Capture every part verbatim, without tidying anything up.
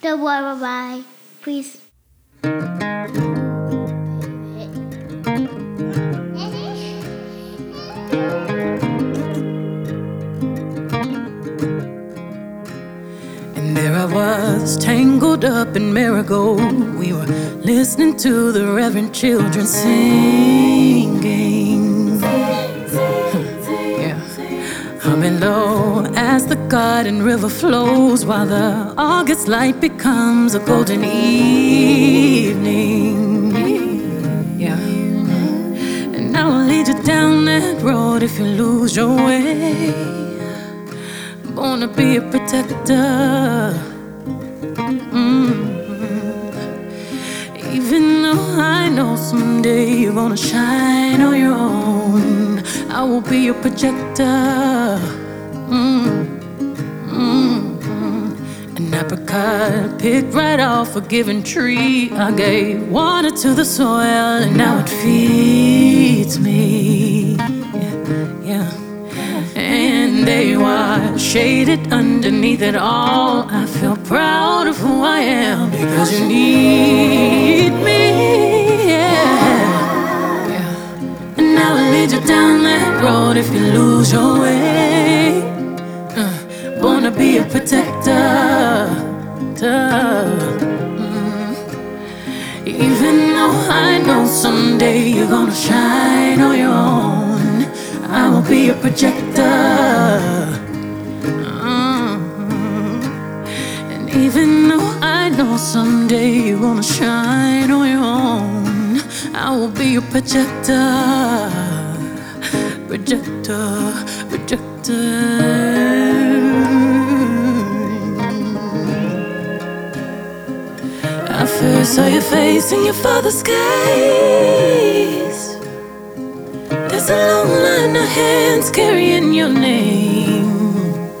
Goodbye, bye bye. Please. And there I was, tangled up in marigold. We were listening to the reverend children singing. Yeah. Humming low as the garden river flows, while the August light becomes a golden evening. Yeah. And I will lead you down that road if you lose your way. Born to be a protector. Mm-hmm. Even though I know someday you're gonna shine on your own, I will be your projector. Mm-hmm. An apricot picked right off a given tree. I gave water to the soil and now it feeds me. Yeah. And there you are, shaded underneath it all. I feel proud of who I am because you need me. Yeah. Yeah. And I will lead you down that road if you lose your way. Uh, born to be a protector. Mm. Even though I know someday you're gonna shine on your own, I will be a projector. Mm-hmm. And even though I know someday you're gonna shine on your own, I will be a projector. Projector, projector. I first saw your face in your father's case. There's a long line of hands carrying your name,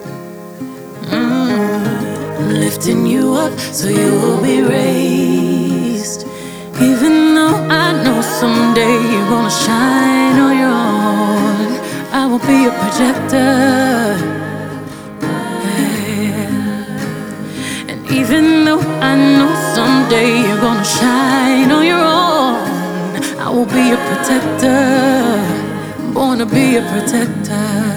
mm, lifting you up so you will be raised. Even though I know someday you're gonna shine on your own, I will be a projector. Yeah. And even though I know someday you're gonna shine on your own, I will be a protector. Born to be a protector.